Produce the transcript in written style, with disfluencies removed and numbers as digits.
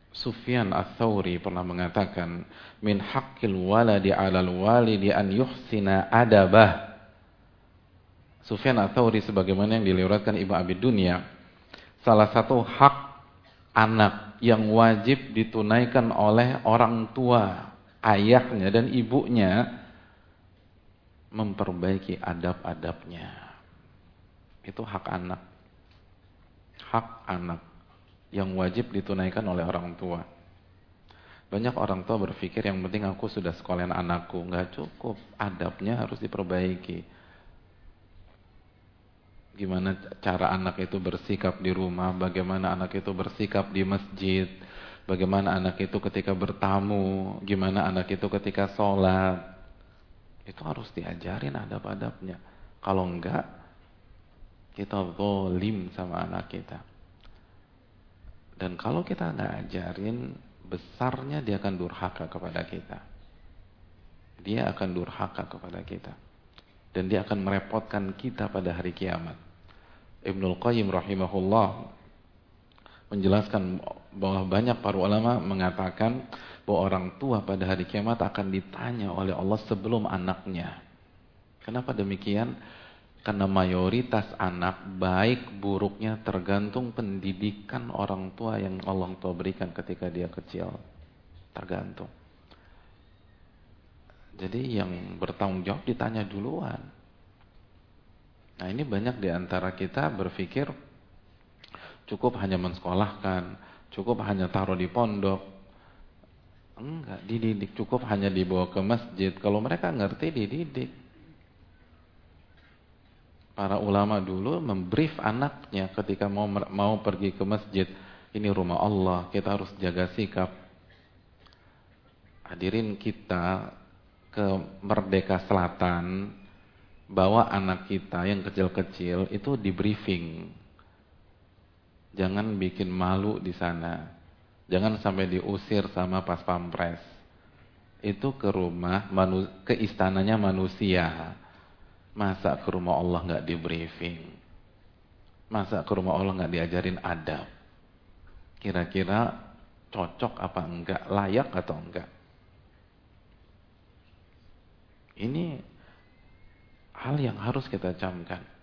Sufyan Ats-Tsauri pernah mengatakan, min haqqil waladi 'alal walidi an yuhsina adabah. Sufyan Ats-Tsauri sebagaimana yang diriwayatkan Ibnu Abi Dunya, salah satu hak anak yang wajib ditunaikan oleh orang tua, ayahnya dan ibunya, memperbaiki adab-adabnya. Itu hak anak. Hak anak yang wajib ditunaikan oleh orang tua. Banyak orang tua berpikir yang penting aku sudah sekolahin anakku. Nggak cukup, adabnya harus diperbaiki. Gimana cara anak itu bersikap di rumah, bagaimana anak itu bersikap di masjid, bagaimana anak itu ketika bertamu, gimana anak itu ketika sholat. Itu harus diajarin adab-adabnya. Kalau enggak, kita zalim sama anak kita. Dan kalau kita nggak ajarin, besarnya dia akan durhaka kepada kita. Dia akan durhaka kepada kita. Dan dia akan merepotkan kita pada hari kiamat. Ibnul Qayyim rahimahullah menjelaskan bahwa banyak para ulama mengatakan bahwa orang tua pada hari kiamat akan ditanya oleh Allah sebelum anaknya. Kenapa demikian? Karena mayoritas anak baik buruknya tergantung pendidikan orang tua yang Allah tua berikan ketika dia kecil. Tergantung. Jadi yang bertanggung jawab ditanya duluan. Nah, ini banyak di antara kita berpikir cukup hanya mensekolahkan, cukup hanya taruh di pondok. Enggak, dididik. Cukup hanya dibawa ke masjid. Kalau mereka ngerti, dididik. Para ulama dulu membrief anaknya ketika mau pergi ke masjid. Ini rumah Allah, kita harus jaga sikap. Hadirin, kita ke Merdeka Selatan, bawa anak kita yang kecil-kecil itu di briefing. Jangan bikin malu di sana. Jangan sampai diusir sama pas pampres. Itu ke rumah, ke istananya manusia. Masa ke rumah Allah nggak di briefing? Masa ke rumah Allah nggak diajarin adab? Kira-kira cocok apa enggak? Layak atau enggak? Ini hal yang harus kita camkan.